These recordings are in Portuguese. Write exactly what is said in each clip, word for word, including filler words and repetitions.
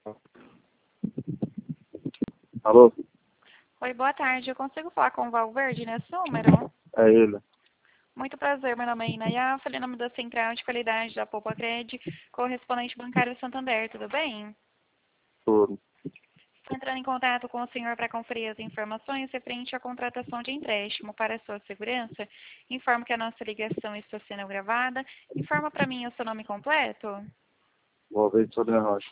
Alô? Oi, boa tarde. Eu consigo falar com o Valverde nesse número? É ele. Muito prazer, meu nome é Inaya, falei em nome da Central de Qualidade da Poupa Cred, correspondente bancário Santander, tudo bem? Tudo. Estou entrando em contato com o senhor para conferir as informações referente à contratação de empréstimo para a sua segurança. Informo que a nossa ligação está sendo gravada. Informa para mim o seu nome completo. Valverde Sodré Rocha.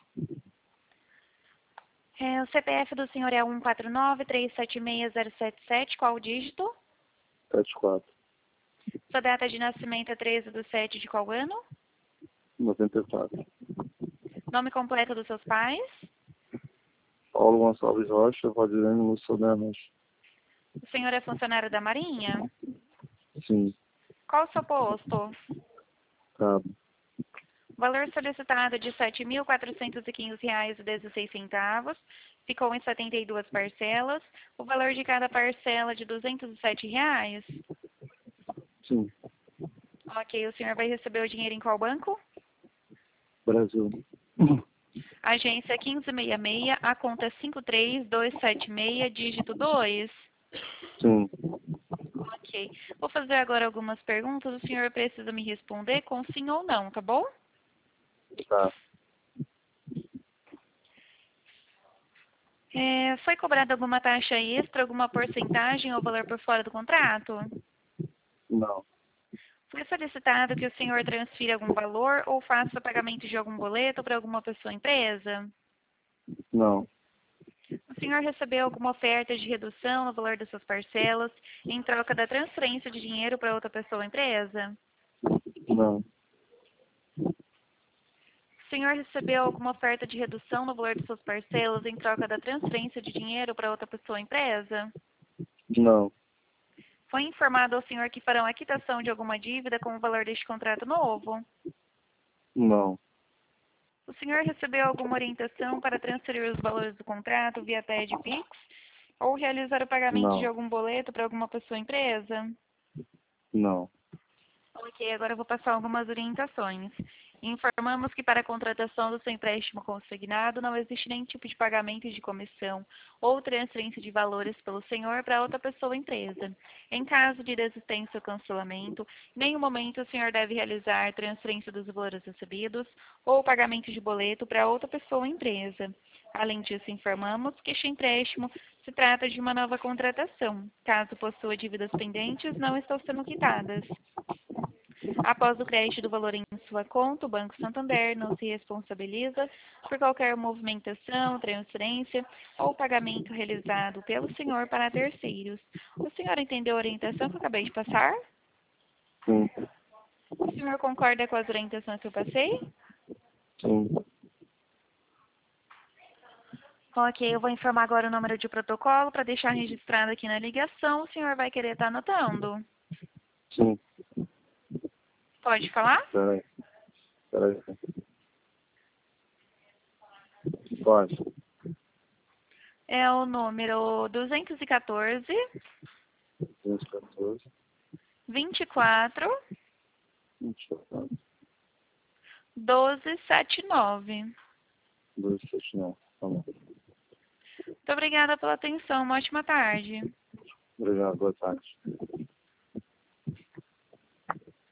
É, o C P F do senhor é um quatro nove, três sete seis, zero sete sete, qual o dígito? sete quatro. Sua data de nascimento é treze de sete de qual ano? noventa e quatro. Nome completo dos seus pais? Paulo Gonçalves Rocha, Valdirene Lúcio Sodré Rocha. O senhor é funcionário da Marinha? Sim. Qual o seu posto? Cabo. O valor solicitado é de sete mil quatrocentos e quinze reais e dezesseis centavos. Ficou em setenta e duas parcelas. O valor de cada parcela é de duzentos e sete reais. Sim. Ok, o senhor vai receber o dinheiro em qual banco? Brasil. Agência quinze sessenta e seis, a conta cinco três dois sete seis, dígito dois. Sim. Ok. Vou fazer agora algumas perguntas. O senhor precisa me responder com sim ou não, tá bom? Tá. É, foi cobrada alguma taxa extra, alguma porcentagem ou valor por fora do contrato? Não. Foi solicitado que o senhor transfira algum valor ou faça pagamento de algum boleto para alguma pessoa ou empresa? Não. O senhor recebeu alguma oferta de redução no valor das suas parcelas em troca da transferência de dinheiro para outra pessoa ou empresa? Não. O senhor recebeu alguma oferta de redução no valor de suas parcelas em troca da transferência de dinheiro para outra pessoa ou empresa? Não. Foi informado ao senhor que farão a quitação de alguma dívida com o valor deste contrato novo? Não. O senhor recebeu alguma orientação para transferir os valores do contrato via T E D Pix ou realizar o pagamento de Não. algum boleto para alguma pessoa ou empresa? Não. Ok, agora eu vou passar algumas orientações. Informamos que para a contratação do seu empréstimo consignado não existe nenhum tipo de pagamento de comissão ou transferência de valores pelo senhor para outra pessoa ou empresa. Em caso de desistência ou cancelamento, em nenhum momento o senhor deve realizar transferência dos valores recebidos ou pagamento de boleto para outra pessoa ou empresa. Além disso, informamos que este empréstimo se trata de uma nova contratação. Caso possua dívidas pendentes, não estão sendo quitadas. Após o crédito do valor em sua conta, o Banco Santander não se responsabiliza por qualquer movimentação, transferência ou pagamento realizado pelo senhor para terceiros. O senhor entendeu a orientação que eu acabei de passar? Sim. O senhor concorda com as orientações que eu passei? Sim. Ok, eu vou informar agora o número de protocolo para deixar registrado aqui na ligação. O senhor vai querer estar anotando? Sim. Pode falar? Peraí. Peraí. Pode. É o número duzentos e quatorze, duzentos e quatorze. vinte e quatro, vinte e quatro. doze setenta e nove. dois sete nove. Tá bom. Muito obrigada pela atenção. Uma ótima tarde. Obrigado. Boa tarde.